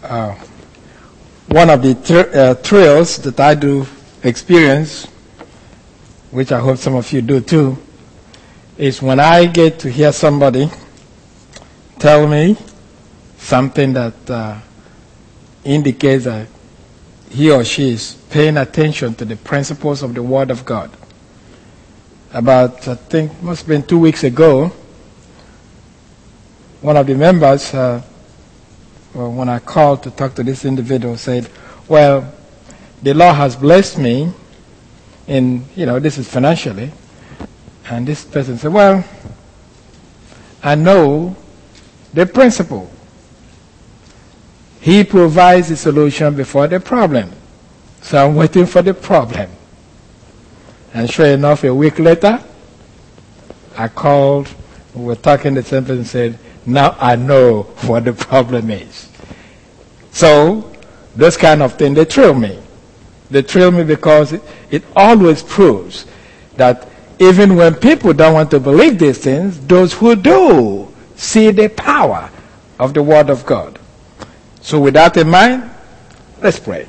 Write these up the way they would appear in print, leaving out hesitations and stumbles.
One of the thrills that I do experience, which I hope some of you do too, is when I get to hear somebody tell me something that indicates that he or she is paying attention to the principles of the Word of God. About, I think, must have been 2 weeks ago, one of the members, when I called to talk to this individual, said, well, the Lord has blessed me in, this is financially. And this person said, well, I know the principle. He provides the solution before the problem. So I'm waiting for the problem. And sure enough, a week later, I called, we were talking, the same person said, now I know what the problem is. So, those kind of things, they thrill me. They thrill me because it always proves that even when people don't want to believe these things, those who do see the power of the Word of God. So with that in mind, let's pray.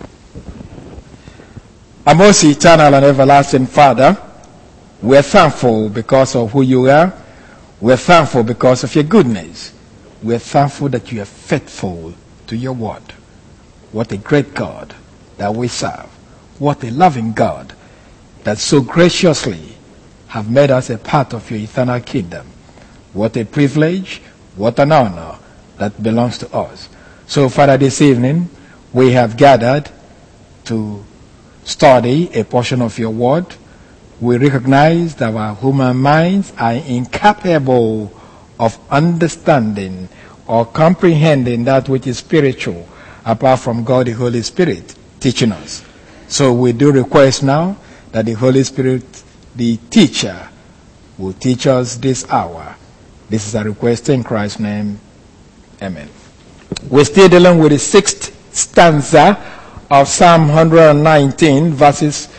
Our most eternal and everlasting Father, we're thankful because of who you are. We're thankful because of your goodness. We're thankful that you are faithful to your word. What a great God that we serve. What a loving God that so graciously have made us a part of your eternal kingdom. What a privilege, what an honor that belongs to us. So, Father, this evening we have gathered to study a portion of your word. We recognize that our human minds are incapable of understanding or comprehending that which is spiritual apart from God the Holy Spirit teaching us. So we do request now that the Holy Spirit, the teacher, will teach us this hour. This is a request in Christ's name. Amen. We're still dealing with the 6th stanza of Psalm 119, verses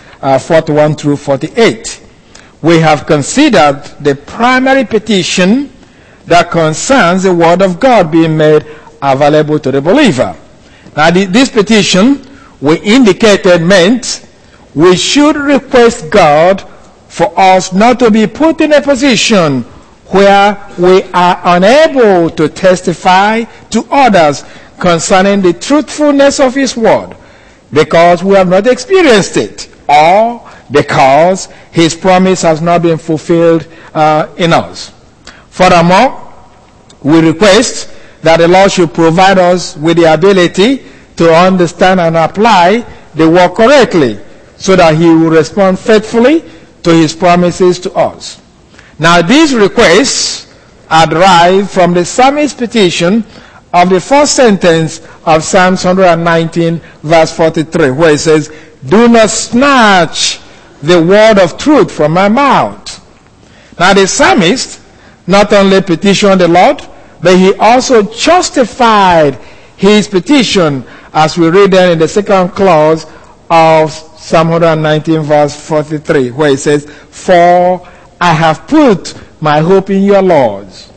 41 through 48. We have considered the primary petition that concerns the Word of God being made available to the believer. Now, this petition, we indicated, meant we should request God for us not to be put in a position where we are unable to testify to others concerning the truthfulness of His Word because we have not experienced it, or because His promise has not been fulfilled in us. Furthermore, we request that the Lord should provide us with the ability to understand and apply the word correctly so that He will respond faithfully to His promises to us. Now, these requests are derived from the psalmist's petition of the first sentence of Psalm 119, verse 43, where it says, do not snatch the word of truth from my mouth. Now, the psalmist not only petitioned the Lord, but he also justified his petition, as we read there in the second clause of Psalm 119, verse 43, where it says, for I have put my hope in your laws.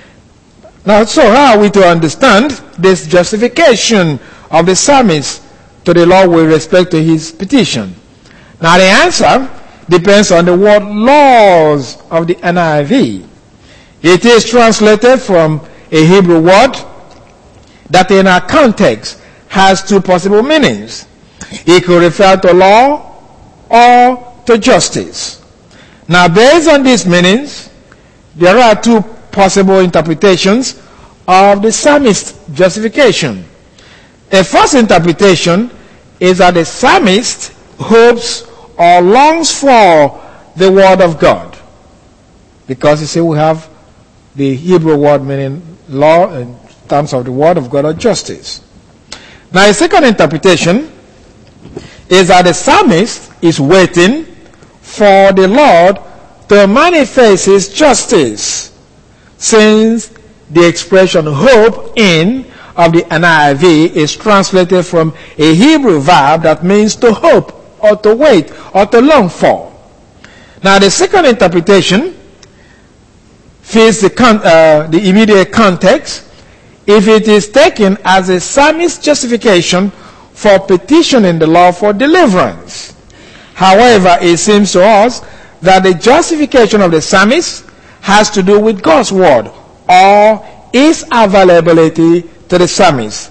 Now, so how are we to understand this justification of the psalmist to the Lord with respect to his petition? Now, the answer depends on the word laws of the NIV. It is translated from a Hebrew word that in our context has two possible meanings. It could refer to law or to justice. Now, based on these meanings, there are two possible interpretations of the psalmist's justification. A first interpretation is that the psalmist hopes or longs for the word of God. Because you see, we have the Hebrew word meaning law in terms of the word of God or justice. Now, a second interpretation is that the psalmist is waiting for the Lord to manifest His justice, since the expression hope in of the NIV is translated from a Hebrew verb that means to hope or to wait or to long for. Now, the second interpretation fits the immediate context if it is taken as a psalmist's justification for petitioning the Lord for deliverance. However, it seems to us that the justification of the psalmist has to do with God's word or its availability to the psalmist.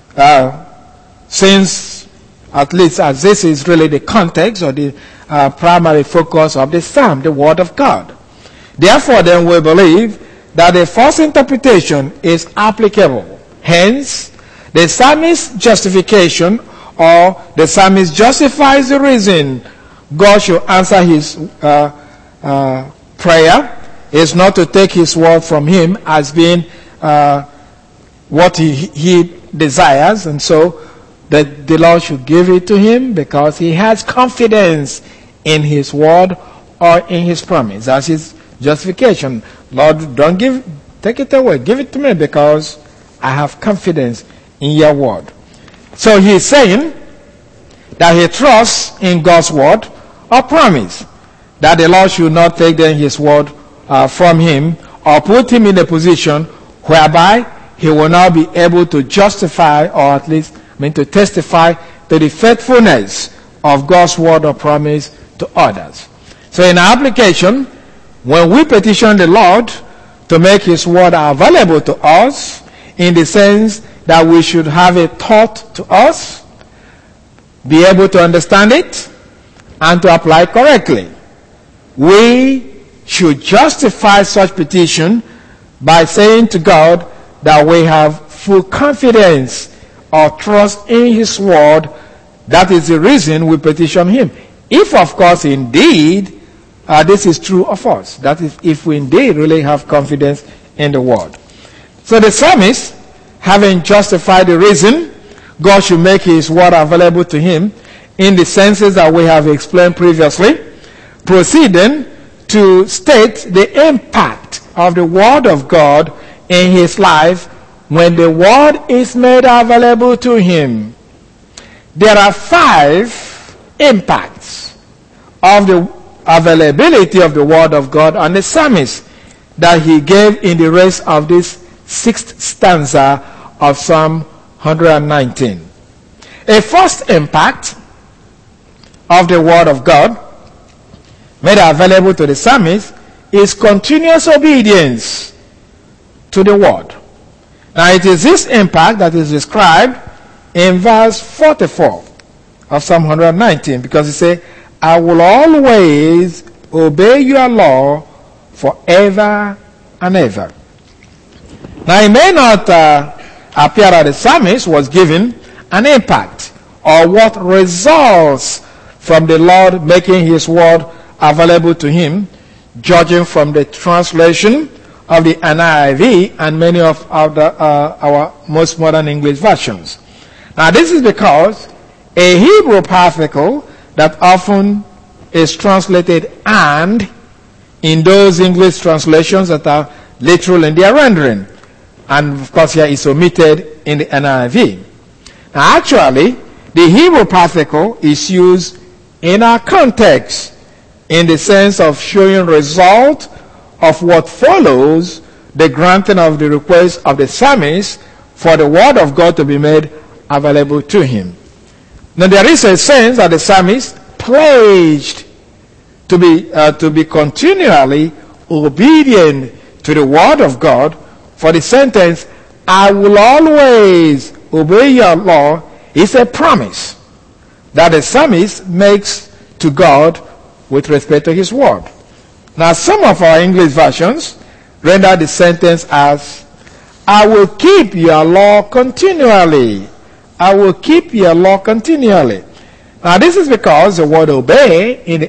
Since, at least as this is really the context or the primary focus of the psalm, the word of God. Therefore, then we believe that the first interpretation is applicable. Hence, the psalmist's justification or the psalmist justifies the reason God should answer his prayer is not to take his word from him as being what he desires, and so that the Lord should give it to him because he has confidence in his word or in his promise. That's his justification. Lord, take it away. Give it to me because I have confidence in your word. So he's saying that he trusts in God's word or promise, that the Lord should not take then his word from him or put him in a position whereby he will not be able to justify or at least to testify to the faithfulness of God's word or promise to others. So in our application, when we petition the Lord to make his word available to us, in the sense that we should have it taught to us, be able to understand it, and to apply correctly, we should justify such petition by saying to God that we have full confidence or trust in his word. That is the reason we petition him. If, of course, indeed, this is true of us. That is, if we indeed really have confidence in the word. So the psalmist, having justified the reason God should make his word available to him in the senses that we have explained previously, proceeding to state the impact of the word of God in his life when the word is made available to him. There are 5 impacts of the availability of the word of God on the psalmist that he gave in the rest of this 6th stanza of Psalm 119. A first impact of the word of God made available to the psalmist is continuous obedience to the word. Now it is this impact that is described in verse 44 of Psalm 119, because it says, I will always obey your law forever and ever. Now it may not appear that the psalmist was given an impact or what results from the Lord making his word available to him, judging from the translation of the NIV and many of our most modern English versions. Now this is because a Hebrew particle that often is translated and in those English translations that are literal in their rendering, and of course here is omitted in the NIV. Now actually, the Hebrew particle is used in our context in the sense of showing result of what follows the granting of the request of the psalmist for the word of God to be made available to him. Now there is a sense that the psalmist pledged to be continually obedient to the word of God, for the sentence, I will always obey your law, is a promise that the psalmist makes to God with respect to his word. Now some of our English versions render the sentence as, I will keep your law continually. I will keep your law continually. Now this is because the word obey in the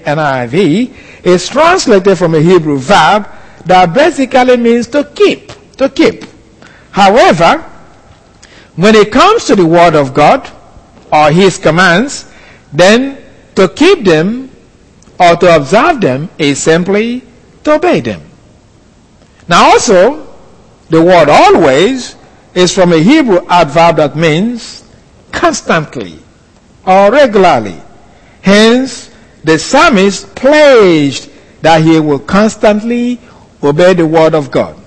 NIV is translated from a Hebrew verb that basically means to keep. To keep. However, when it comes to the word of God or his commands, then to keep them or to observe them is simply to obey them. Now also, the word always is from a Hebrew adverb that means constantly or regularly. Hence, the psalmist pledged that he will constantly obey the word of God.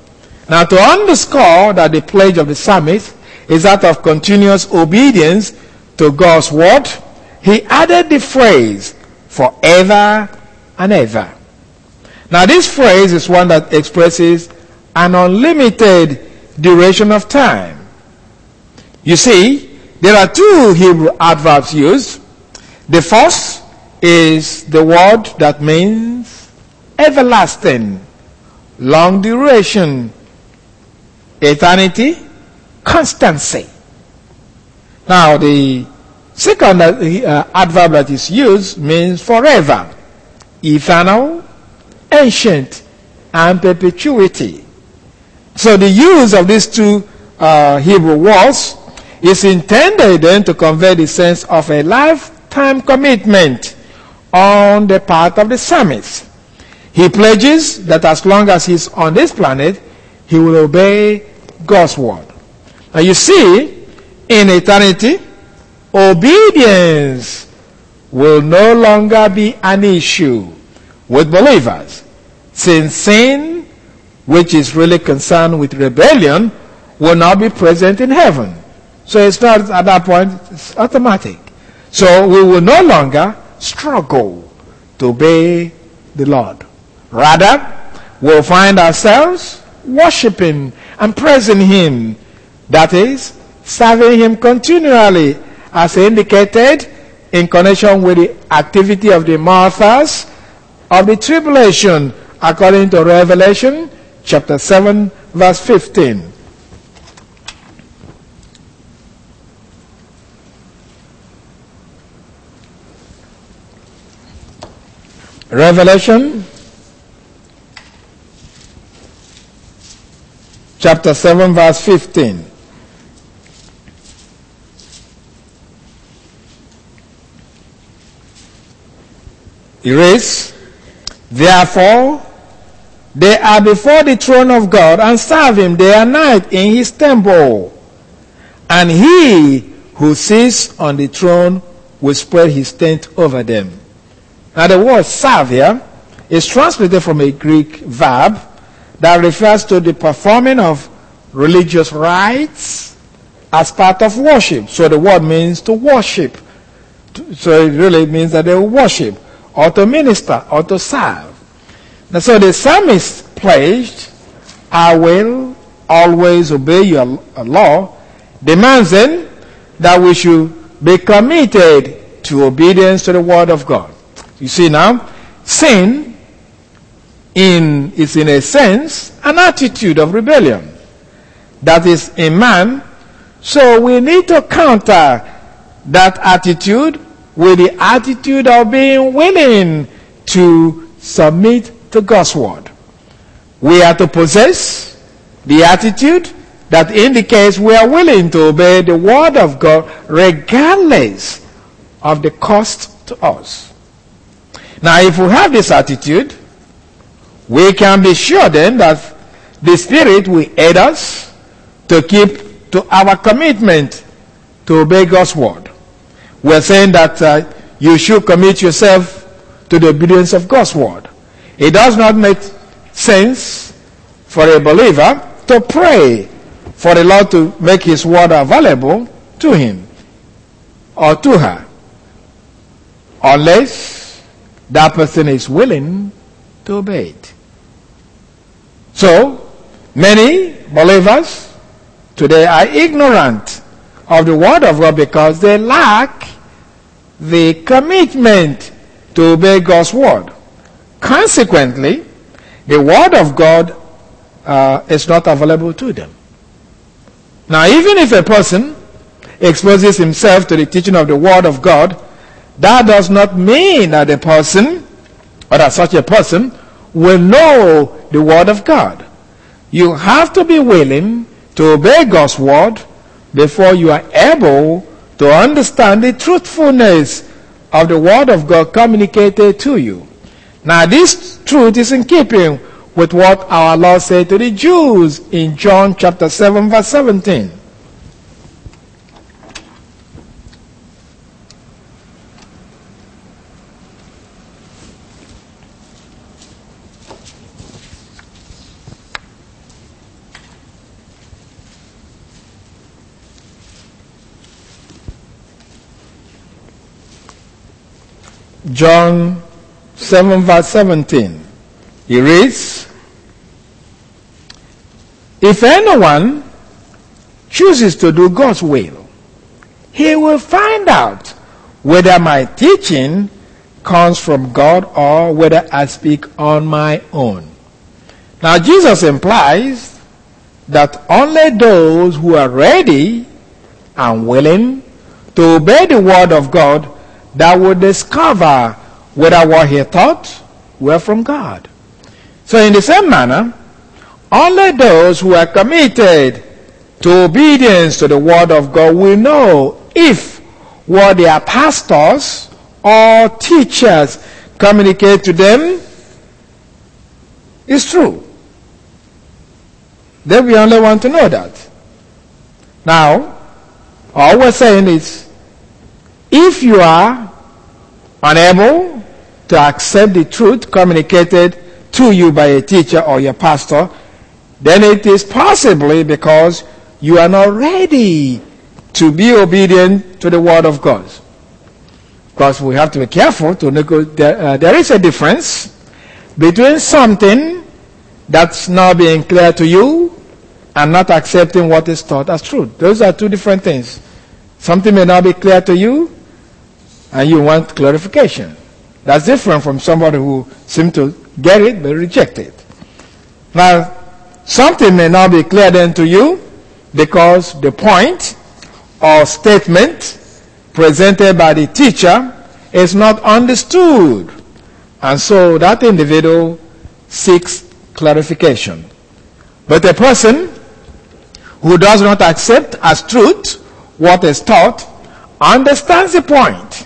Now, to underscore that the pledge of the psalmist is that of continuous obedience to God's word, he added the phrase, forever and ever. Now, this phrase is one that expresses an unlimited duration of time. You see, there are two Hebrew adverbs used. The first is the word that means everlasting, long duration, eternity, constancy. Now, the second adverb that is used means forever, eternal, ancient, and perpetuity. So the use of these two Hebrew words is intended then to convey the sense of a lifetime commitment on the part of the psalmist. He pledges that as long as he's on this planet, he will obey God's word. Now you see, in eternity, obedience will no longer be an issue with believers, since sin, which is really concerned with rebellion, will not be present in heaven. So it's not, at that point, it's automatic. So we will no longer struggle to obey the Lord. Rather, we'll find ourselves worshiping and praising him. That is, serving him continually, as indicated in connection with the activity of the martyrs of the tribulation, according to Revelation chapter 7, verse 15. Revelation chapter 7, verse 15. It reads, therefore, they are before the throne of God and serve him day and night in his temple. And he who sits on the throne will spread his tent over them. Now the word serve here is translated from a Greek verb that refers to the performing of religious rites as part of worship. So the word means to worship. So it really means that they will worship, or to minister, or to serve. And so the psalmist pledged, I will always obey your law, demands then that we should be committed to obedience to the word of God. You see now, sin is in a sense an attitude of rebellion that is in man. So we need to counter that attitude with the attitude of being willing to submit to God's word. We are to possess the attitude that indicates we are willing to obey the word of God regardless of the cost to us. Now, if we have this attitude, we can be sure then that the Spirit will aid us to keep to our commitment to obey God's word. We're saying that you should commit yourself to the obedience of God's word. It does not make sense for a believer to pray for the Lord to make his word available to him or to her, unless that person is willing to obey it. So, many believers today are ignorant of the word of God because they lack the commitment to obey God's word. Consequently, the word of God is not available to them. Now, even if a person exposes himself to the teaching of the word of God, that does not mean that the person, or that such a person, will know the word of God. You have to be willing to obey God's word before you are able to understand the truthfulness of the word of God communicated to you. Now, this truth is in keeping with what our Lord said to the Jews in John chapter 7, verse 17. John 7 verse 17. He reads, "If anyone chooses to do God's will, he will find out whether my teaching comes from God or whether I speak on my own." Now Jesus implies that only those who are ready and willing to obey the word of God that will discover whether what he taught were from God. So in the same manner, only those who are committed to obedience to the word of God will know if what their pastors or teachers communicate to them is true. They will only want to know that. Now, all we're saying is, if you are unable to accept the truth communicated to you by a teacher or your pastor, then it is possibly because you are not ready to be obedient to the word of God. Because we have to be careful to there is a difference between something that's not being clear to you and not accepting what is taught as truth. Those are two different things. Something may not be clear to you and you want clarification. That's different from somebody who seems to get it but reject it. Now, something may not be clear then to you because the point or statement presented by the teacher is not understood. And so that individual seeks clarification. But a person who does not accept as truth what is taught understands the point,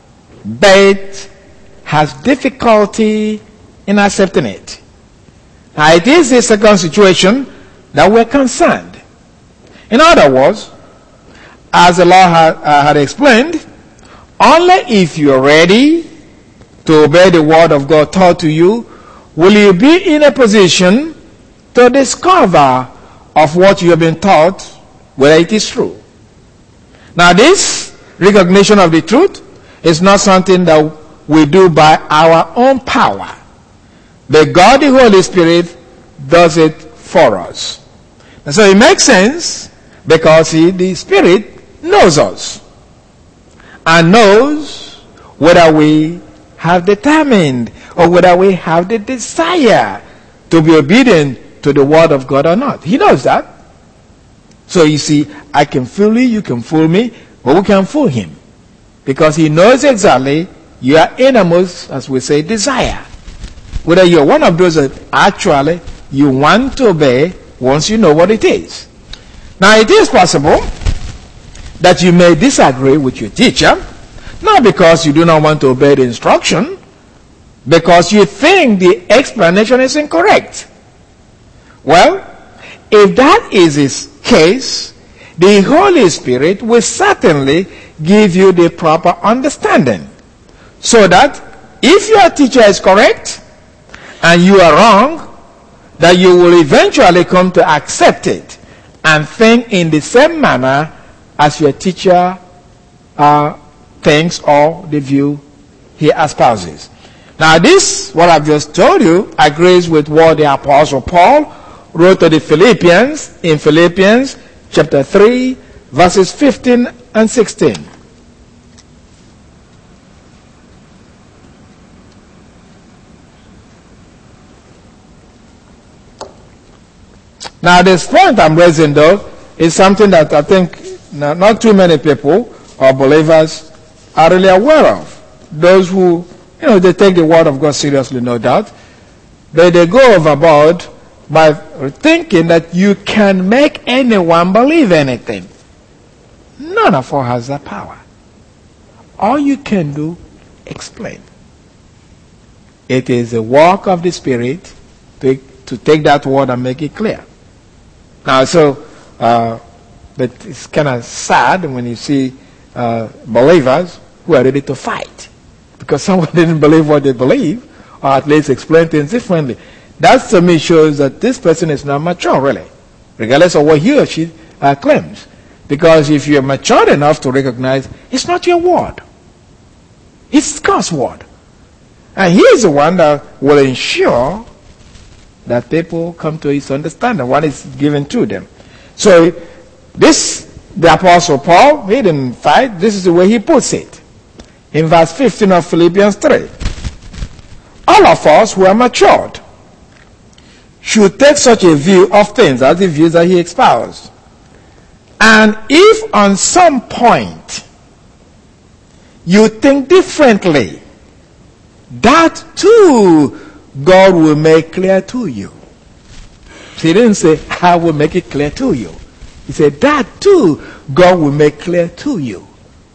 but has difficulty in accepting it. Now, it is the second situation that we're concerned. In other words, as the Lord had explained, only if you're ready to obey the word of God taught to you will you be in a position to discover of what you have been taught whether it is true. Now, this recognition of the truth is not something that we do by our own power. But God, the Holy Spirit, does it for us. And so it makes sense because the Spirit knows us and knows whether we have determined or whether we have the desire to be obedient to the word of God or not. He knows that. So you see, I can fool you, you can fool me, but we can fool him because he knows exactly your innermost, as we say, desire. Whether you're one of those that actually you want to obey once you know what it is. Now, it is possible that you may disagree with your teacher, not because you do not want to obey the instruction, because you think the explanation is incorrect. Well, if that is his case, the Holy Spirit will certainly give you the proper understanding, so that if your teacher is correct and you are wrong, that you will eventually come to accept it and think in the same manner as your teacher thinks or the view he espouses. Now this, what I've just told you, agrees with what the Apostle Paul wrote to the Philippians in Philippians chapter 3, verses 15 and 16. Now this point I'm raising, though, is something that I think not too many people or believers are really aware of. Those who, they take the word of God seriously, no doubt, but they go overboard by thinking that you can make anyone believe anything. None of us has that power. All you can do, explain. It is the work of the Spirit to take that word and make it clear. Now, but it's kind of sad when you see believers who are ready to fight because someone didn't believe what they believe, or at least explain things differently. That to me shows that this person is not mature, really, regardless of what he or she claims. Because if you're mature enough to recognize, it's not your word. It's God's word. And he is the one that will ensure that people come to his understanding, what is given to them. So the Apostle Paul, he didn't fight. This is the way he puts it. In verse 15 of Philippians 3. All of us who are matured should take such a view of things as the views that he espoused. And if on some point you think differently, that too God will make clear to you. He didn't say, I will make it clear to you. He said, that too God will make clear to you.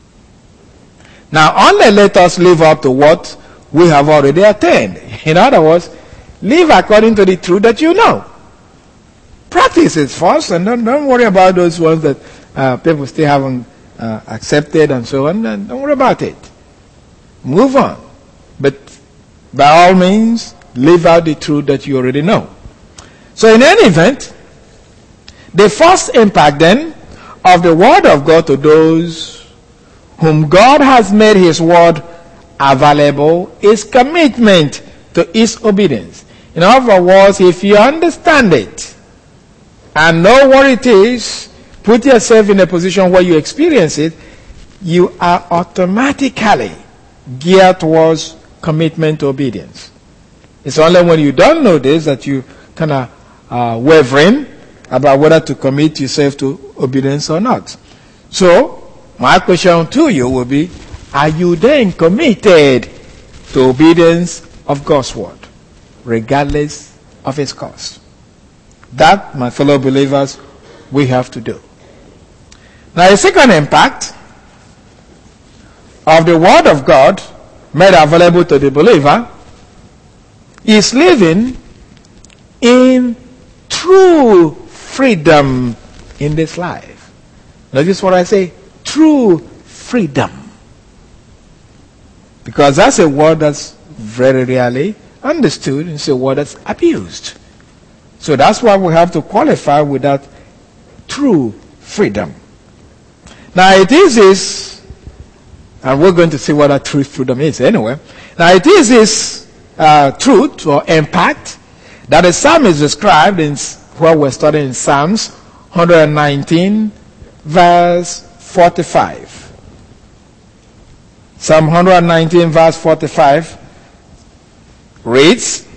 Now, only let us live up to what we have already attained. In other words, live according to the truth that you know. Practice it first, and don't worry about those ones that people still haven't accepted and so on. And don't worry about it. Move on. But by all means, live out the truth that you already know. So in any event, the first impact then of the Word of God to those whom God has made His Word available is commitment to His obedience. In other words, if you understand it and know what it is, put yourself in a position where you experience it, you are automatically geared towards commitment to obedience. It's only when you don't know this that you kind of wavering about whether to commit yourself to obedience or not. So, my question to you will be, are you then committed to obedience of God's word, regardless of its cost? That, my fellow believers, we have to do. Now, the second impact of the word of God made available to the believer is living in true freedom in this life. Notice what I say, true freedom. Because that's a word that's very rarely understood. It's a word that's abused. So that's why we have to qualify with that true freedom. Now it is this, and we're going to see what that true freedom is anyway. Now it is this truth or impact that the psalmist described in where we're studying in Psalms 119 verse 45. Psalm 119 verse 45 reads,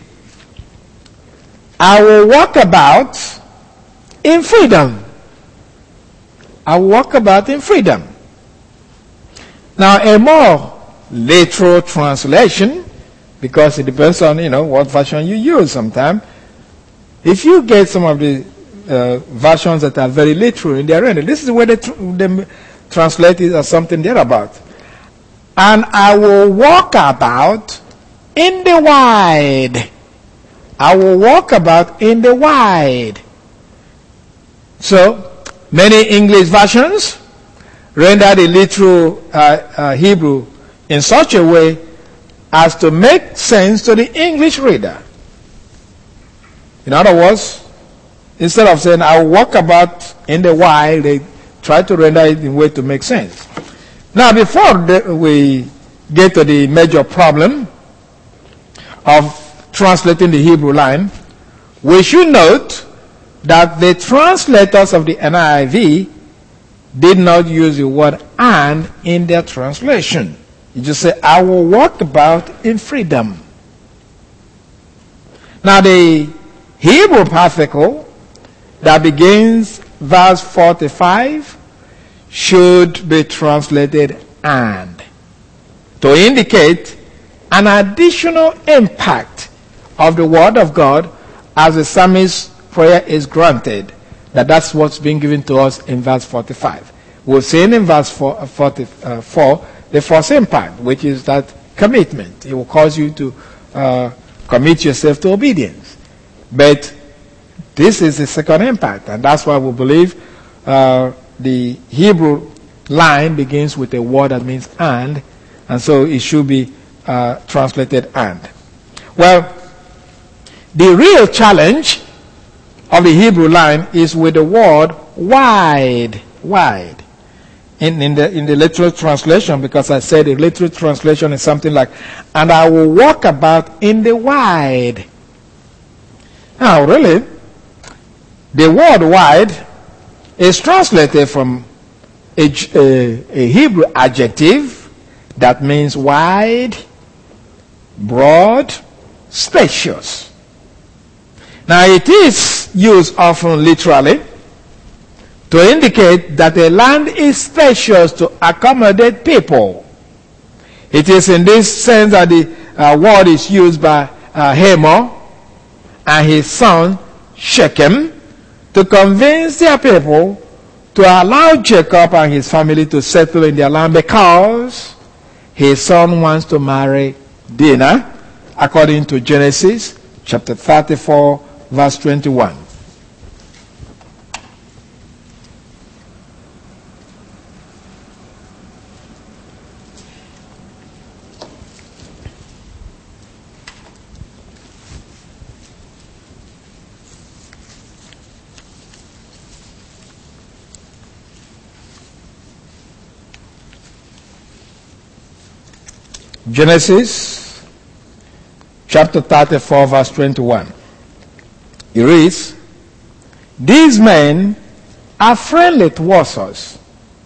I will walk about in freedom. I will walk about in freedom. Now a more literal translation, because it depends on, what version you use sometimes. If you get some of the versions that are very literal in their rendering, this is the way they translate it as something thereabout. And I will walk about in the wide. I will walk about in the wide. So, many English versions render the literal Hebrew in such a way as to make sense to the English reader. In other words, instead of saying, I will walk about in the wide, they try to render it in a way to make sense. Now, before we get to the major problem of translating the Hebrew line, we should note that the translators of the NIV did not use the word and in their translation. You just say, I will walk about in freedom. Now, the Hebrew particle that begins verse 45 should be translated and, to indicate an additional impact of the word of God as the psalmist's prayer is granted. That's what's being given to us in verse 45. We're seeing in verse 44 the first impact, which is that commitment. It will cause you to commit yourself to obedience. But this is the second impact, and that's why we believe the Hebrew line begins with a word that means and so it should be translated and. Well, the real challenge of the Hebrew line is with the word wide. Wide. in the literal translation, because I said the literal translation is something like, and I will walk about in the wide. Now, really, the word wide is translated from a Hebrew adjective that means wide, broad, spacious. Now, it is used often literally to indicate that a land is spacious to accommodate people. It is in this sense that the word is used by Hamor and his son Shechem to convince their people to allow Jacob and his family to settle in their land because his son wants to marry Dinah, according to Genesis chapter 34, verse 21. Genesis chapter 34, verse 21. It reads, these men are friendly towards us.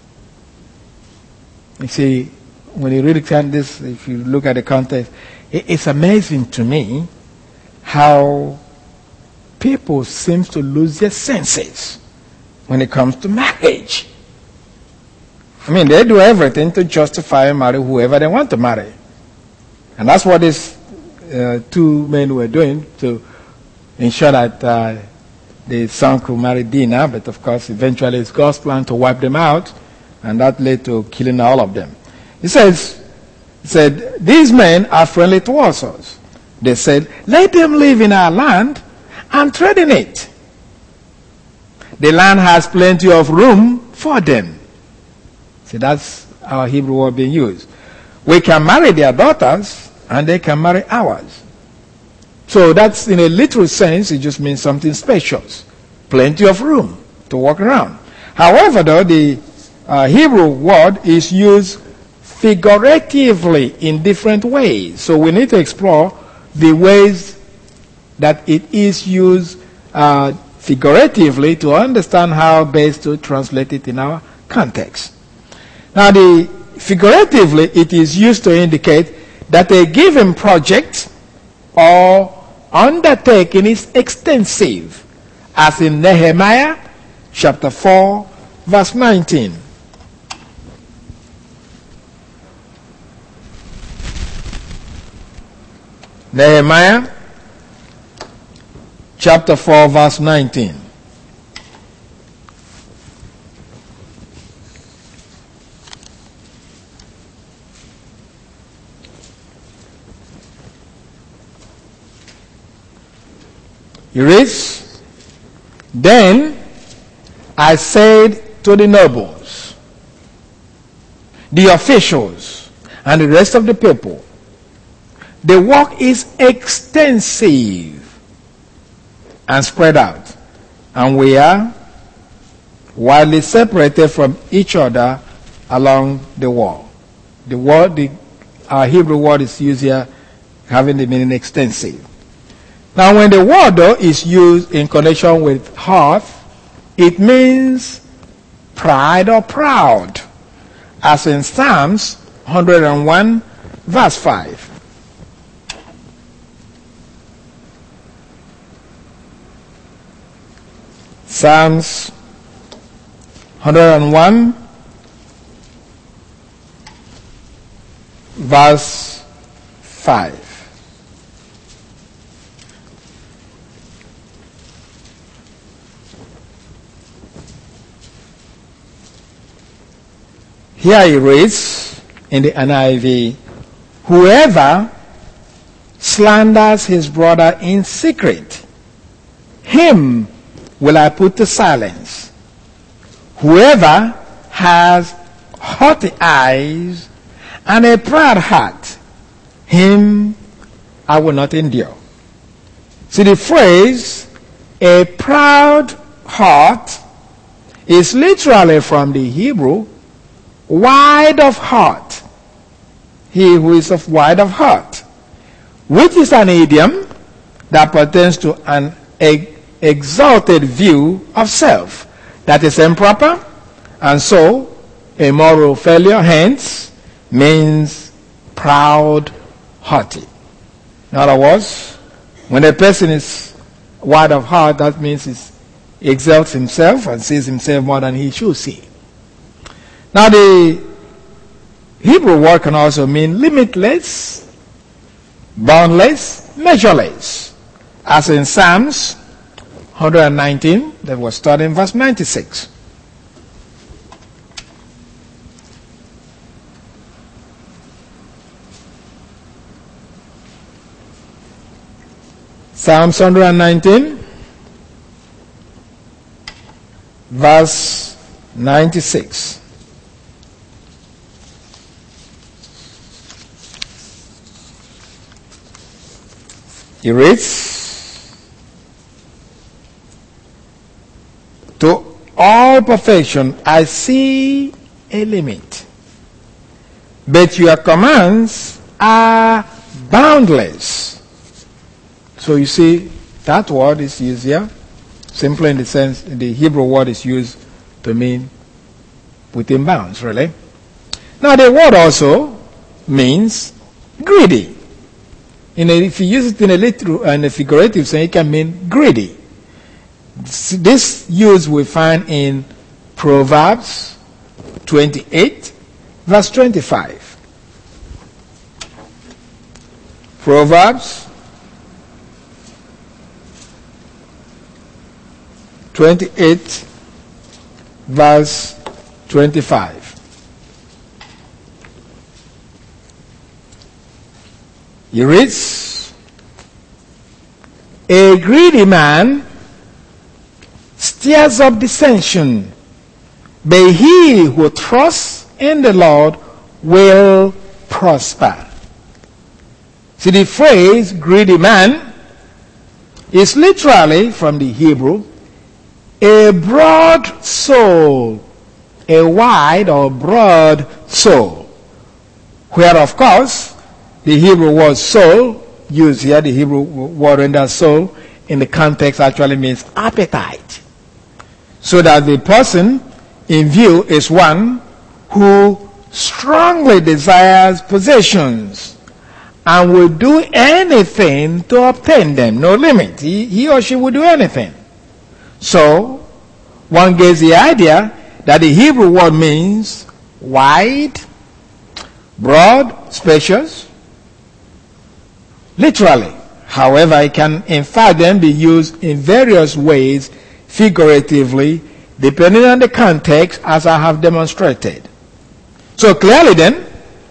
You see, when you really can this, if you look at the context, it's amazing to me how people seem to lose their senses when it comes to marriage. I mean, they do everything to justify and marry whoever they want to marry. And that's what these two men were doing to ensure that the son could marry Dinah. But of course, eventually it's God's plan to wipe them out. And that led to killing all of them. He said, these men are friendly towards us. They said, let them live in our land and trade in it. The land has plenty of room for them. See, that's our Hebrew word being used. We can marry their daughters and they can marry ours. So that's, in a literal sense, it just means something spacious. Plenty of room to walk around. However, though, the Hebrew word is used figuratively in different ways. So we need to explore the ways that it is used figuratively to understand how best to translate it in our context. Now, figuratively, it is used to indicate that a given project or undertaking is extensive, as in Nehemiah chapter 4, verse 19. Nehemiah chapter 4, verse 19. He reads, then I said to the nobles, the officials, and the rest of the people, the work is extensive and spread out, and we are widely separated from each other along the wall. Our Hebrew word is used here having the meaning extensive. Now, when the word, though, is used in connection with hearth, it means pride or proud, as in Psalms 101, verse 5. Psalms 101, verse 5. Here he reads in the NIV, whoever slanders his brother in secret, him will I put to silence. Whoever has haughty eyes and a proud heart, him I will not endure. See, the phrase, a proud heart, is literally from the Hebrew wide of heart. He who is of wide of heart, which is an idiom that pertains to an exalted view of self that is improper, and so a moral failure, hence, means proud, haughty. In other words, when a person is wide of heart, that means he exalts himself and sees himself more than he should see. Now, the Hebrew word can also mean limitless, boundless, measureless, as in Psalms 119, that was started in verse 96. Psalms 119, verse 96. He reads, "To all perfection I see a limit, but your commands are boundless." So you see, that word is used here, simply in the sense, the Hebrew word is used to mean within bounds, really. Now the word also means greedy. If you use it in a literal and a figurative sense, it can mean greedy. This use we find in Proverbs 28, verse 25. Proverbs 28, verse 25. He reads, "A greedy man stirs up dissension, but he who trusts in the Lord will prosper." See, the phrase greedy man is literally from the Hebrew a broad soul, a wide or broad soul, where of course the Hebrew word soul, used here, the Hebrew word rendered soul, in the context actually means appetite. So that the person in view is one who strongly desires possessions and will do anything to obtain them, no limit. He or she will do anything. So, one gets the idea that the Hebrew word means wide, broad, spacious, literally. However, it can in fact then be used in various ways figuratively, depending on the context, as I have demonstrated. So clearly then,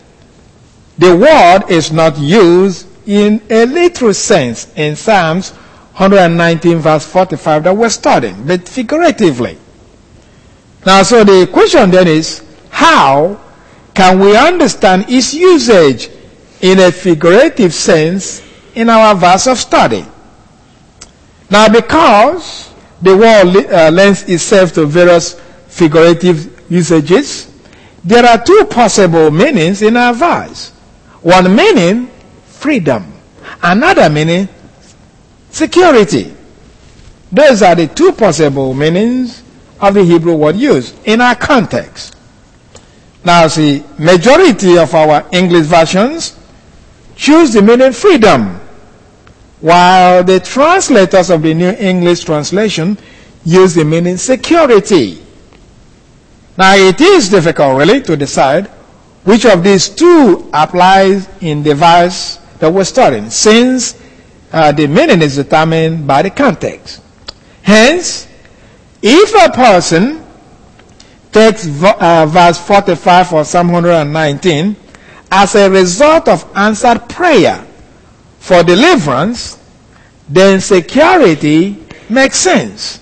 the word is not used in a literal sense in Psalms 119 verse 45 that we're studying, but figuratively. Now, so the question then is, how can we understand its usage in a figurative sense in our verse of study? Now, because the word lends itself to various figurative usages, there are two possible meanings in our verse. One meaning, freedom. Another meaning, security. Those are the two possible meanings of the Hebrew word used in our context. Now, see, majority of our English versions choose the meaning freedom, while the translators of the New English Translation use the meaning security. Now, it is difficult, really, to decide which of these two applies in the verse that we're studying, since the meaning is determined by the context. Hence, if a person takes verse 45 for Psalm 119 as a result of answered prayer for deliverance, then security makes sense.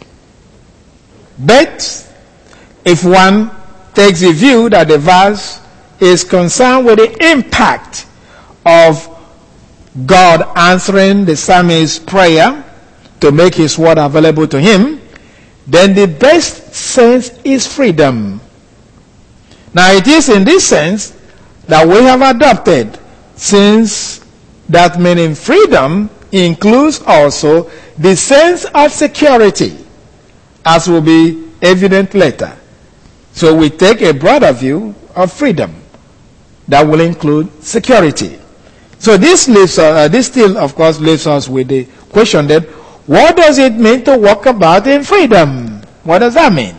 But if one takes the view that the verse is concerned with the impact of God answering the psalmist's prayer to make his word available to him, then the best sense is freedom. Now it is in this sense that we have adopted, since that meaning freedom includes also the sense of security, as will be evident later. So we take a broader view of freedom that will include security. So this still, of course, leaves us with the question then, what does it mean to walk about in freedom? What does that mean?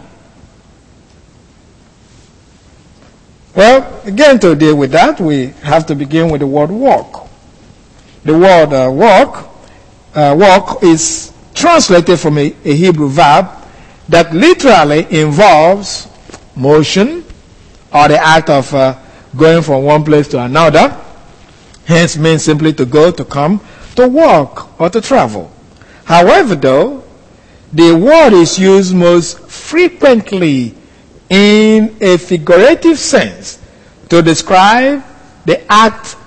Well, again, to deal with that, we have to begin with the word walk. The word walk is translated from a Hebrew verb that literally involves motion or the act of going from one place to another. Hence means simply to go, to come, to walk, or to travel. However, though, the word is used most frequently in a figurative sense to describe the act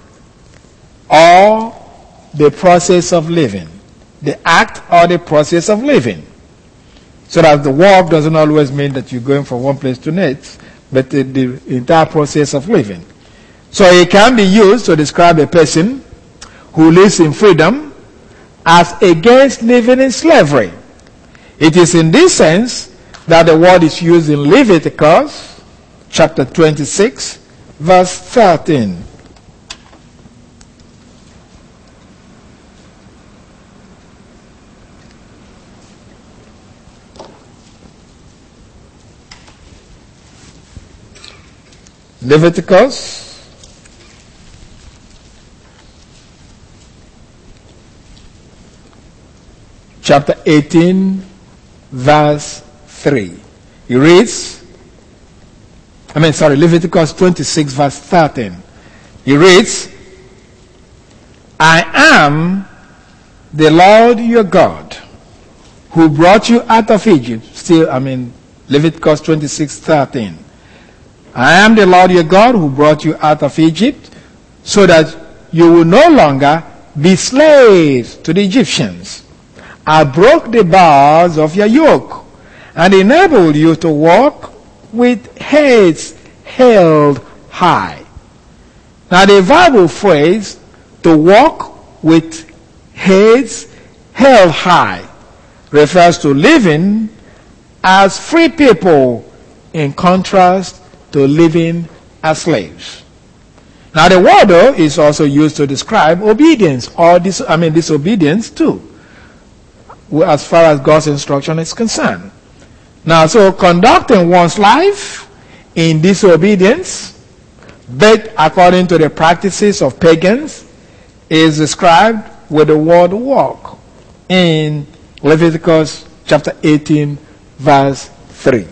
or the process of living. The act or the process of living. So that the walk doesn't always mean that you're going from one place to next, but the entire process of living. So it can be used to describe a person who lives in freedom as against living in slavery. It is in this sense that the word is used in Leviticus chapter 26, verse 13. Leviticus chapter 18, verse 3. It reads, Leviticus 26, verse 13. It reads, I am the Lord your God who brought you out of Egypt. Leviticus 26, 13. I am the Lord your God who brought you out of Egypt so that you will no longer be slaves to the Egyptians. I broke the bars of your yoke and enabled you to walk with heads held high. Now the verbal phrase, to walk with heads held high, refers to living as free people in contrast to living as slaves. Now the word though is also used to describe obedience or disobedience too, as far as God's instruction is concerned. Now, so conducting one's life in disobedience, but according to the practices of pagans, is described with the word walk in Leviticus chapter 18, verse 3.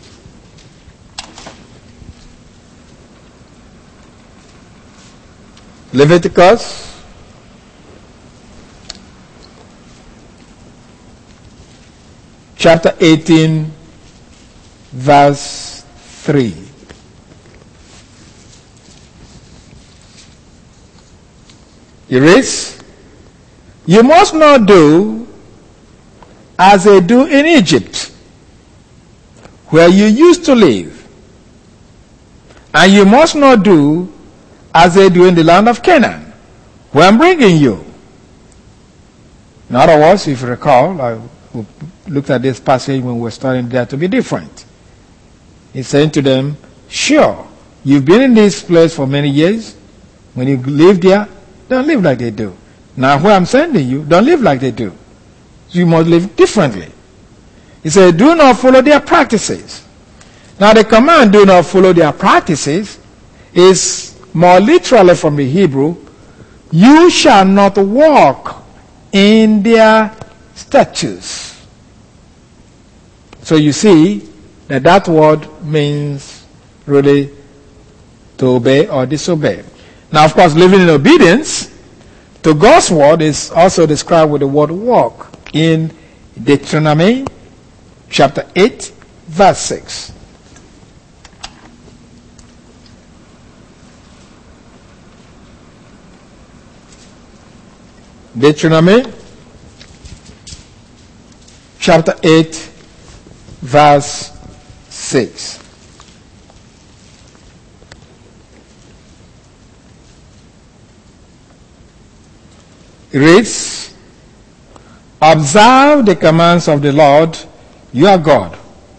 Leviticus chapter 18, verse 3. It reads, you must not do as they do in Egypt, where you used to live, and you must not do as they do in the land of Canaan, where I'm bringing you. In other words, if you recall, I looked at this passage when we were studying there to be different. He's saying to them, sure, you've been in this place for many years. When you live there, don't live like they do. Now where I'm sending you, don't live like they do. You must live differently. He said, do not follow their practices. Now the command, do not follow their practices, is more literally from the Hebrew, you shall not walk in their statutes. So you see that word means really to obey or disobey. Now, of course, living in obedience to God's word is also described with the word walk in Deuteronomy chapter 8, verse 6. Deuteronomy chapter 8, verse 6. It reads, observe the commands of the Lord your God,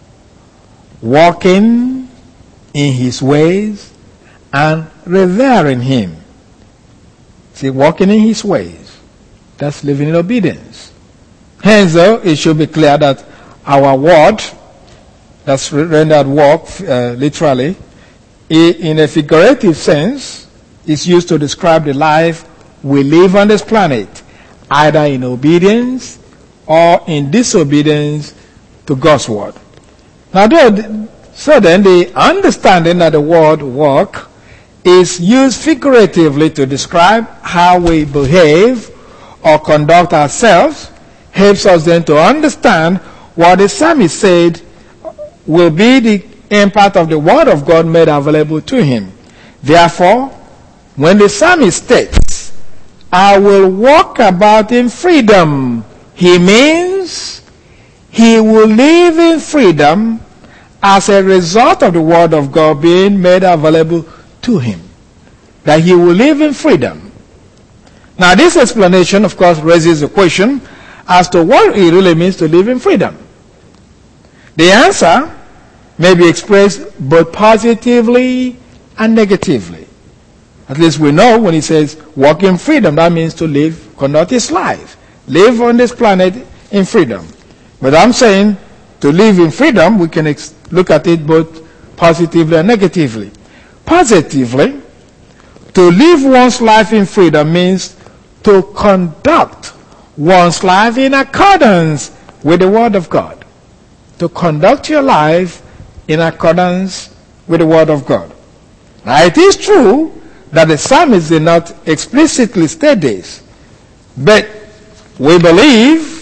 walking in his ways and revering him. See, walking in his ways, that's living in obedience. Hence, though, it should be clear that our word, that's rendered walk, literally, in a figurative sense, is used to describe the life we live on this planet, either in obedience or in disobedience to God's word. Now, so then, the understanding that the word walk is used figuratively to describe how we behave or conduct ourselves, helps us then to understand what the psalmist said will be the impact of the word of God made available to him. Therefore, when the psalmist states, I will walk about in freedom, he means he will live in freedom as a result of the word of God being made available to him. That he will live in freedom. Now, this explanation, of course, raises a question as to what it really means to live in freedom. The answer may be expressed both positively and negatively. At least we know when he says walk in freedom, that means to live, conduct his life, live on this planet in freedom. But I'm saying to live in freedom, we can look at it both positively and negatively. Positively, to live one's life in freedom means to conduct one's life in accordance with the word of God. To conduct your life in accordance with the word of God. Now, it is true that the psalmist did not explicitly state this, but we believe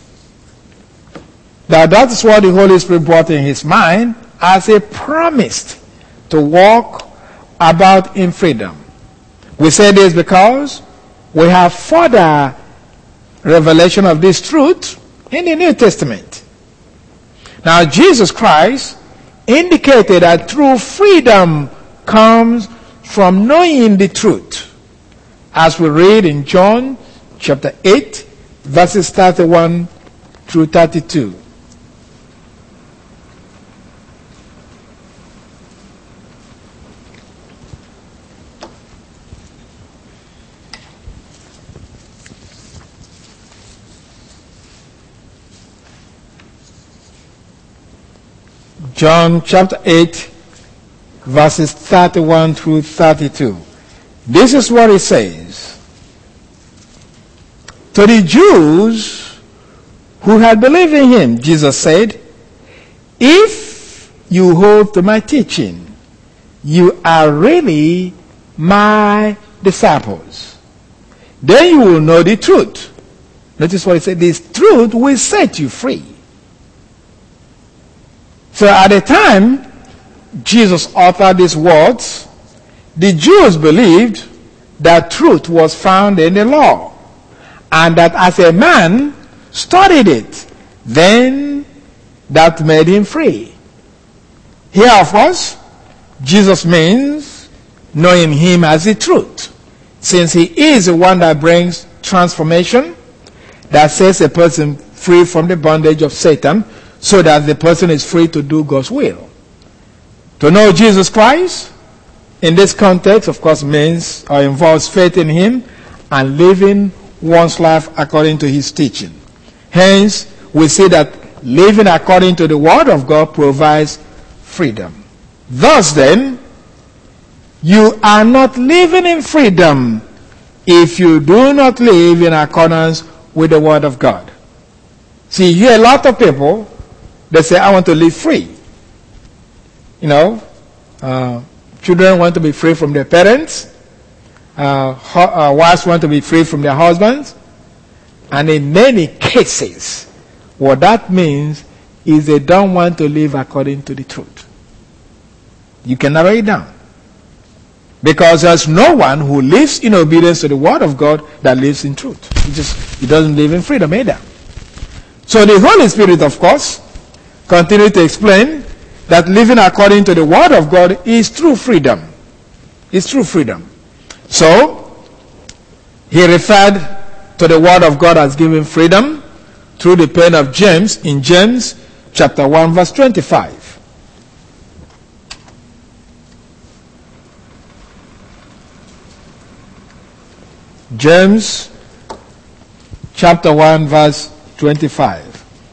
that is what the Holy Spirit brought in his mind as a promise to walk about in freedom. We say this because we have further revelation of this truth in the New Testament. Now, Jesus Christ indicated that true freedom comes from knowing the truth. As we read in John chapter 8, verses 31 through 32. John chapter 8, verses 31 through 32. This is what it says. To the Jews who had believed in him, Jesus said, if you hold to my teaching, you are really my disciples. Then you will know the truth. Notice what it said. This truth will set you free. So at the time Jesus uttered these words, the Jews believed that truth was found in the law, and that as a man studied it, then that made him free. Here, of course, Jesus means knowing him as the truth, since he is the one that brings transformation, that sets a person free from the bondage of Satan, so that the person is free to do God's will. To know Jesus Christ, in this context, of course, means or involves faith in him and living one's life according to his teaching. Hence, we see that living according to the word of God provides freedom. Thus then, you are not living in freedom if you do not live in accordance with the word of God. See, you hear a lot of people, they say, I want to live free. You know, children want to be free from their parents. Wives want to be free from their husbands. And in many cases, what that means is they don't want to live according to the truth. You can narrow it down. Because there's no one who lives in obedience to the word of God that lives in truth. He doesn't live in freedom either. So the Holy Spirit, of course, continues to explain that living according to the word of God is true freedom. It's true freedom. So, he referred to the word of God has given freedom through the pen of James in James chapter 1 verse 25. James chapter 1 verse 25.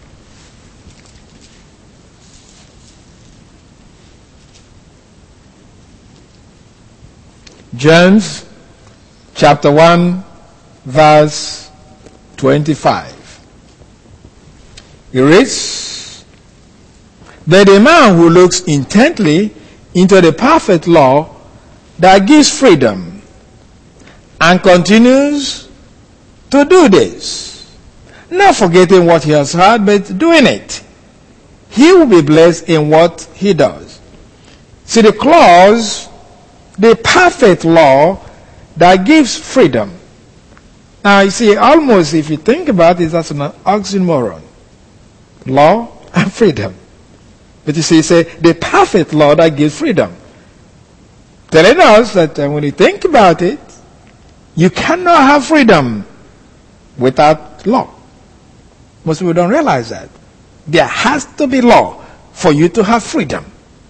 James chapter 1 verse 25. It reads, "But a man who looks intently into the perfect law that gives freedom and continues to do this, not forgetting what he has heard, but doing it, he will be blessed in what he does." See the clause, the perfect law that gives freedom. Now you see, almost if you think about it, that's an oxymoron. Law and freedom. But you see, you say the perfect law that gives freedom. Telling us that when you think about it, you cannot have freedom without law. Most people don't realize that. There has to be law for you to have freedom.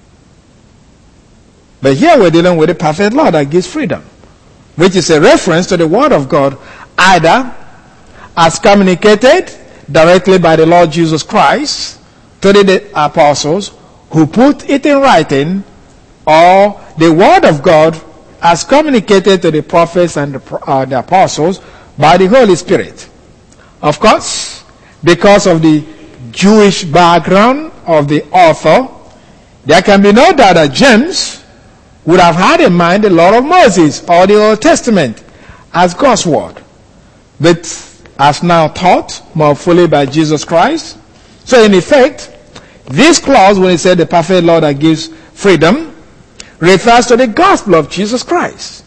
But here we're dealing with the perfect law that gives freedom, which is a reference to the Word of God, either as communicated directly by the Lord Jesus Christ to the apostles who put it in writing, or the Word of God as communicated to the prophets and the apostles by the Holy Spirit. Of course, because of the Jewish background of the author, there can be no doubt that James would have had in mind the law of Moses or the Old Testament as God's word, but as now taught more fully by Jesus Christ. So in effect, this clause, when it said the perfect law that gives freedom, refers to the gospel of Jesus Christ.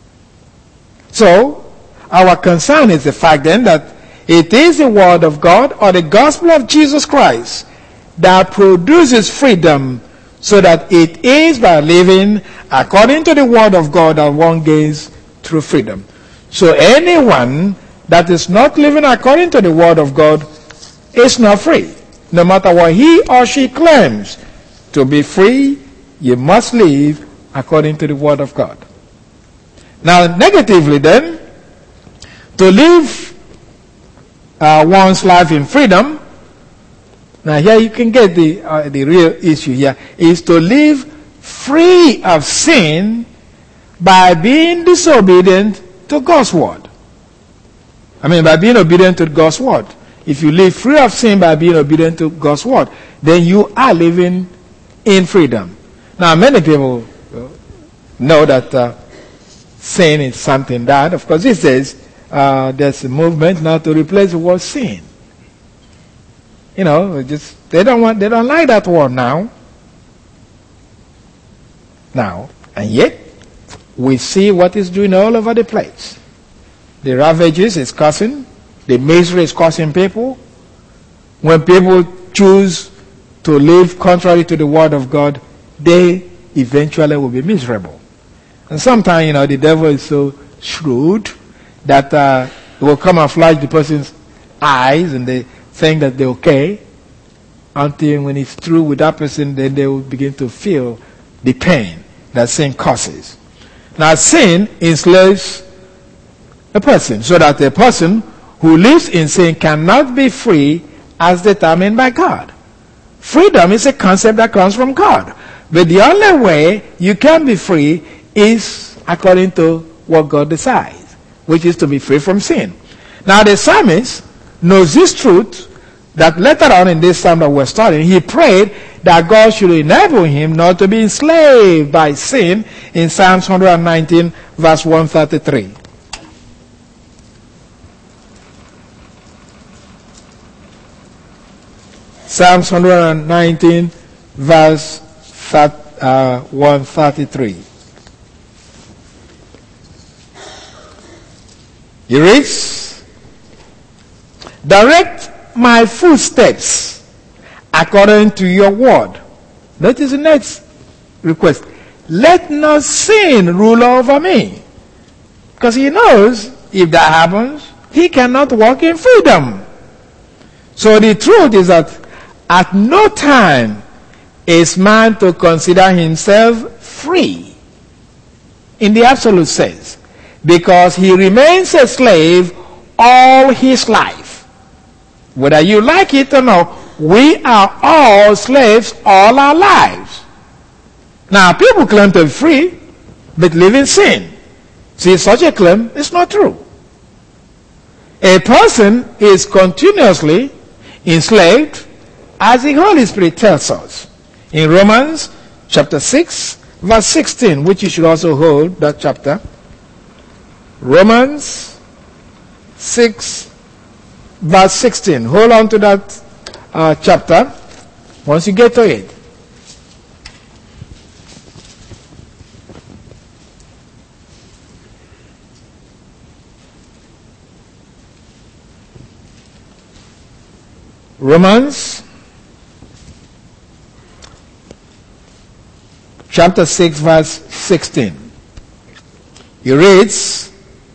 So our concern is the fact then that it is the word of God or the gospel of Jesus Christ that produces freedom, so that it is by living according to the word of God that one gains true freedom. So anyone that is not living according to the word of God is not free. No matter what he or she claims to be free, you must live according to the word of God. Now, negatively then, to live one's life in freedom, now here you can get the real issue here, is to live free of sin by being disobedient to God's word. By being obedient to God's word. If you live free of sin by being obedient to God's word, then you are living in freedom. Now, many people know that sin is something that, of course, these days, there's a movement now to replace the word sin. They don't like that word now. And yet, we see what it's doing all over the place. The ravages it's causing, the misery it's causing people. When people choose to live contrary to the word of God, they eventually will be miserable. And sometimes, the devil is so shrewd that it will come and flash the person's eyes and they think that they're okay, until when it's through with that person, then they will begin to feel the pain that sin causes. Now, sin enslaves a person, so that a person who lives in sin cannot be free as determined by God. Freedom is a concept that comes from God. But the only way you can be free is according to what God decides, which is to be free from sin. Now, the psalmist knows this truth, that later on in this psalm that we're studying, he prayed that God should enable him not to be enslaved by sin in Psalms 119 verse 133. Psalms 119 verse 133. He reads, "Direct my footsteps according to your word." Notice the next request. "Let not sin rule over me." Because he knows if that happens, he cannot walk in freedom. So the truth is that at no time is man to consider himself free in the absolute sense, because he remains a slave all his life. Whether you like it or not, we are all slaves all our lives. Now, people claim to be free, but live in sin. See, such a claim is not true. A person is continuously enslaved, as the Holy Spirit tells us in Romans chapter 6, verse 16, which you should also hold that chapter. Romans 6, verse 16. Hold on to that chapter once you get to it. Romans chapter 6, verse 16. He reads,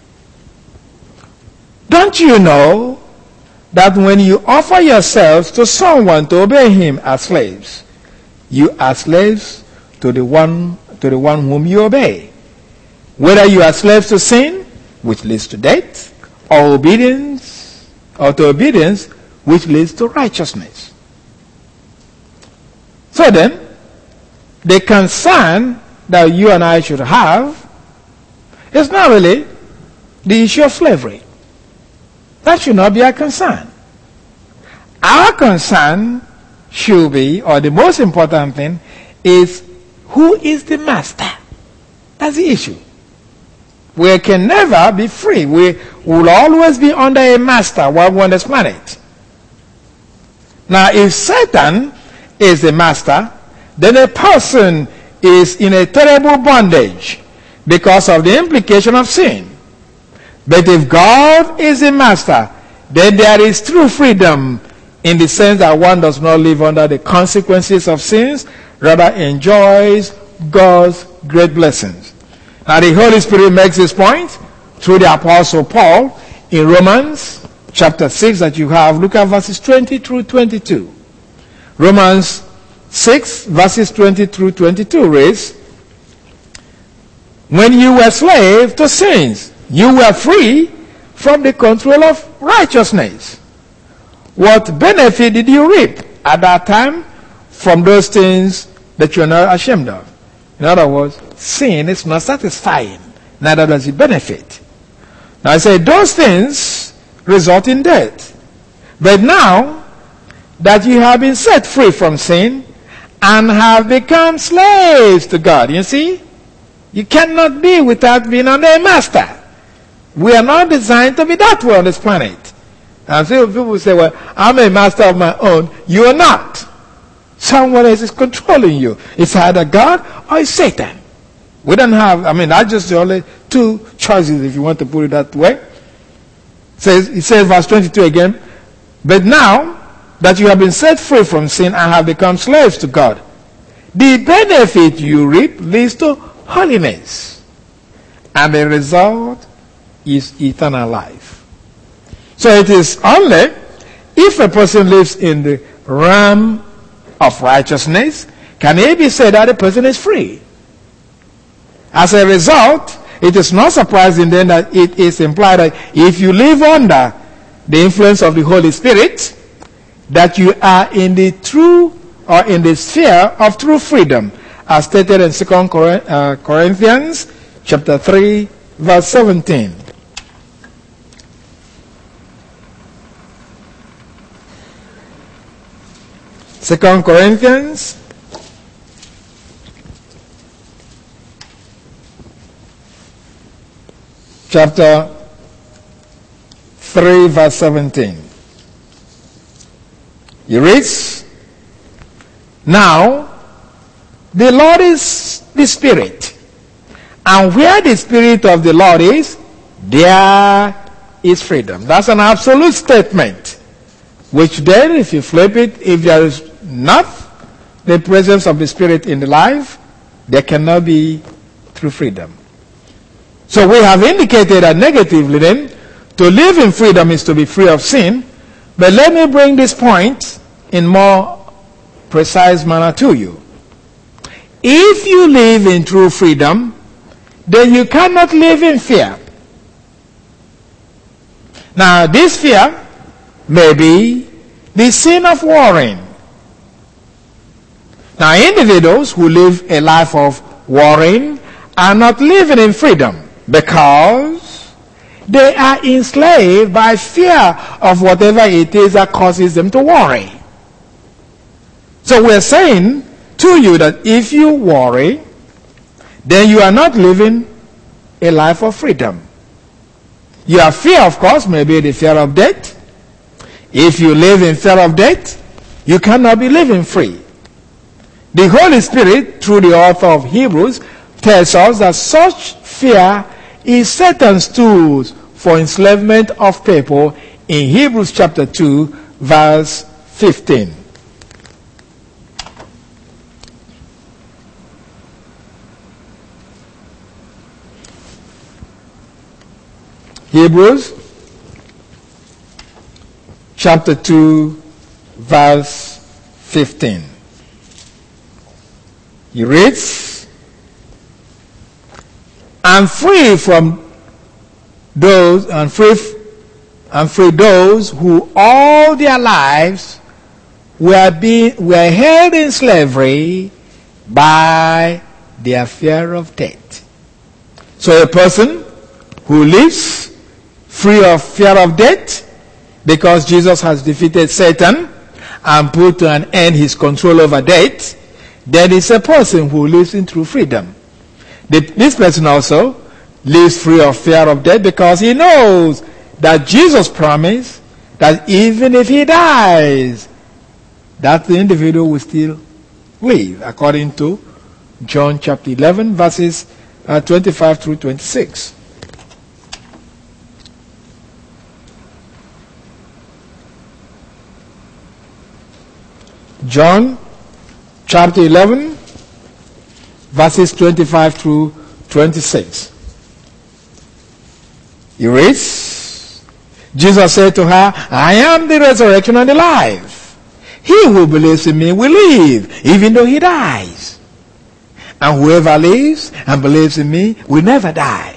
"Don't you know that when you offer yourselves to someone to obey him as slaves, you are slaves to the one whom you obey, whether you are slaves to sin, which leads to death, or to obedience, which leads to righteousness." So then, the concern that you and I should have is not really the issue of slavery. That should not be our concern. Our concern should be, or the most important thing, is who is the master? That's the issue. We can never be free. We will always be under a master while we're on this planet. Now, if Satan is the master, then a person is in a terrible bondage because of the implication of sin. But if God is the master, then there is true freedom in the sense that one does not live under the consequences of sins, rather enjoys God's great blessings. Now the Holy Spirit makes this point through the Apostle Paul in Romans chapter 6 that you have. Look at verses 20 through 22. Romans 6 verses 20 through 22 reads, "When you were slaves to sins, you were free from the control of righteousness. What benefit did you reap at that time from those things that you are not ashamed of?" In other words, sin is not satisfying, neither does it benefit. Now I say those things result in death. But now that you have been set free from sin and have become slaves to God, you see, you cannot be without being under a master. We are not designed to be that way on this planet. And so people say, "Well, I'm a master of my own." You are not. Someone else is controlling you. It's either God or it's Satan. We don't have, that's just the only two choices, if you want to put it that way. It says verse 22 again, "But now that you have been set free from sin and have become slaves to God, the benefit you reap leads to holiness, and the result is eternal life." So it is only if a person lives in the realm of righteousness can it be said that a person is free. As a result, it is not surprising then that it is implied that if you live under the influence of the Holy Spirit, that you are in the true or in the sphere of true freedom, as stated in 2 Corinthians chapter 3, verse 17. Second Corinthians chapter 3, verse 17. He reads, "Now the Lord is the Spirit, and where the Spirit of the Lord is, there is freedom." That's an absolute statement, which then, if you flip it, if there is not the presence of the Spirit in the life, there cannot be true freedom. So we have indicated that negatively then, to To live in freedom is to be free of sin. But let me bring this point in more precise manner to you. If you live in true freedom, then you cannot live in fear. Now, this fear may be the sin of warring. Now, individuals who live a life of warring are not living in freedom because they are enslaved by fear of whatever it is that causes them to worry. So we're saying to you that if you worry, then you are not living a life of freedom. Your fear, of course, may be the fear of death. If you live in fear of death, you cannot be living free. The Holy Spirit, through the author of Hebrews, tells us that such fear is Satan's tools for enslavement of people in Hebrews chapter 2, verse 15. Hebrews chapter 2, verse 15. He reads, and free those who all their lives were held in slavery by their fear of death. So a person who lives free of fear of death because Jesus has defeated Satan and put to an end his control over death, then is a person who lives in true freedom. This person also lives free of fear of death because he knows that Jesus promised that even if he dies, that the individual will still live, according to John chapter 11, verses 25 through 26. John chapter 11, verses 25 through 26. He reads, Jesus said to her, I am the resurrection and the life. He who believes in me will live, even though he dies. And whoever lives and believes in me will never die.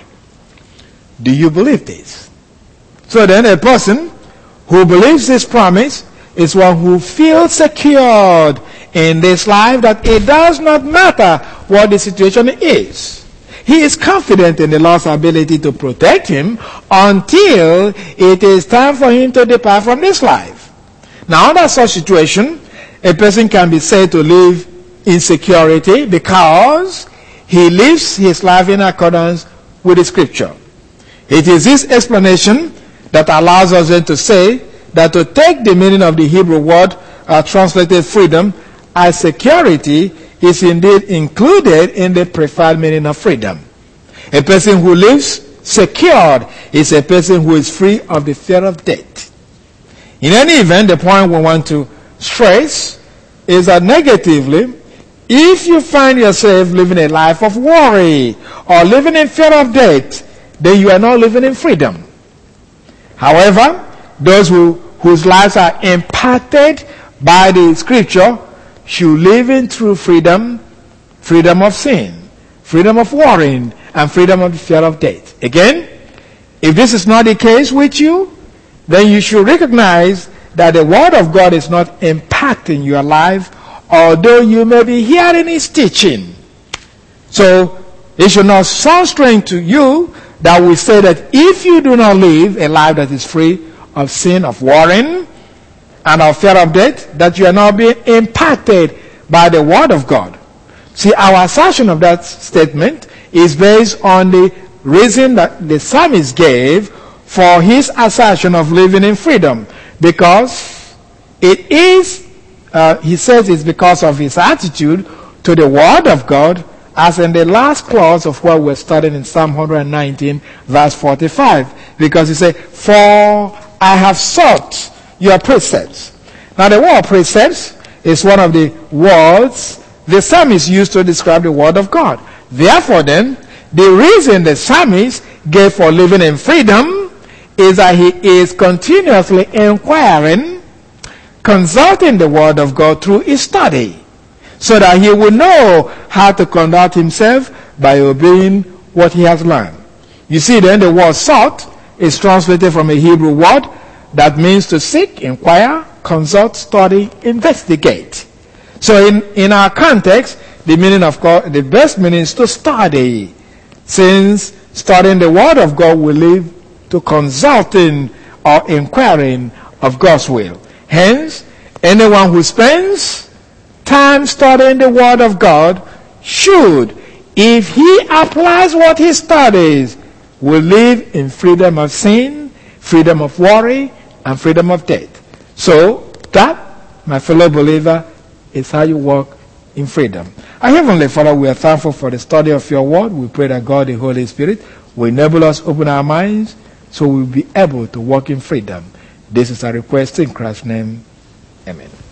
Do you believe this? So then a person who believes this promise is one who feels secured in this life, that it does not matter what the situation is. He is confident in the Lord's ability to protect him until it is time for him to depart from this life. Now, under such situation, a person can be said to live in security because he lives his life in accordance with the Scripture. It is this explanation that allows us then to say that to take the meaning of the Hebrew word translated freedom as security is indeed included in the preferred meaning of freedom. A person who lives secured is a person who is free of the fear of death. In any event, the point we want to stress is that negatively, if you find yourself living a life of worry or living in fear of death, then you are not living in freedom. However, those whose lives are impacted by the Scripture should live in true freedom, freedom of sin, freedom of worrying, and freedom of the fear of death. Again, if this is not the case with you, then you should recognize that the Word of God is not impacting your life, although you may be hearing His teaching. So, it should not sound strange to you that we say that if you do not live a life that is free of sin, of worrying, and of fear of death, that you are not being impacted by the Word of God. See, our assertion of that statement is based on the reason that the psalmist gave for his assertion of living in freedom. Because it is, he says it's because of his attitude to the Word of God, as in the last clause of what we're studying in Psalm 119, verse 45. Because he said, for I have sought your precepts. Now the word precepts is one of the words the psalmist used to describe the Word of God. Therefore then, the reason the psalmist gave for living in freedom is that he is continuously inquiring, consulting the Word of God through his study, so that he will know how to conduct himself by obeying what he has learned. You see, then the word sought is translated from a Hebrew word that means to seek, inquire, consult, study, investigate. So in our context, the meaning of God, the best meaning is to study, since studying the Word of God will lead to consulting or inquiring of God's will. Hence, anyone who spends time studying the Word of God should, if he applies what he studies, will live in freedom of sin, freedom of worry, and freedom of death. So, that, my fellow believer, is how you walk in freedom. Our Heavenly Father, we are thankful for the study of your Word. We pray that God, the Holy Spirit, will enable us, open our minds, so we'll be able to walk in freedom. This is our request in Christ's name. Amen.